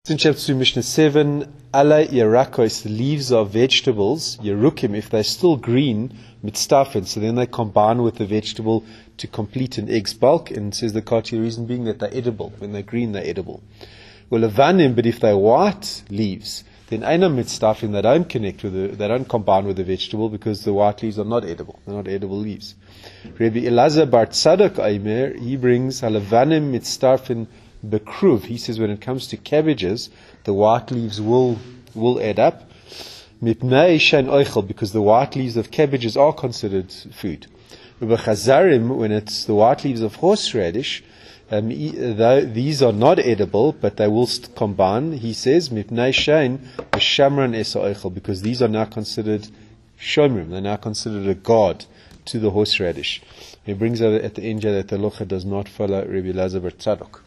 In chapter 2, Mishnah 7, Ala Yerakos, the leaves of vegetables, Yerukim, if they're still green, mitztafin, so then they combine with the vegetable to complete an egg's bulk, and says the Kati, reason being that they're edible. When they're green, they're edible. Well, avanim, but if they're white leaves, then aina mitztafin, they don't connect with they don't combine with the vegetable because the white leaves are not edible. They're not edible leaves. Rabbi Elazar bar Tzadok Aimer, he brings halavanim mitztafin Bekruv. He says when it comes to cabbages, the white leaves will add up. Mipnei shein oichel, because the white leaves of cabbages are considered food. But chazarim, when it's the white leaves of horseradish, these are not edible, but they will combine. He says mipnei shein b'shamran esa oichel, because these are now considered shomrim. They're now considered a guard to the horseradish. He brings out at the end that the locha does not follow Rabbi Elazar bar Tzadok.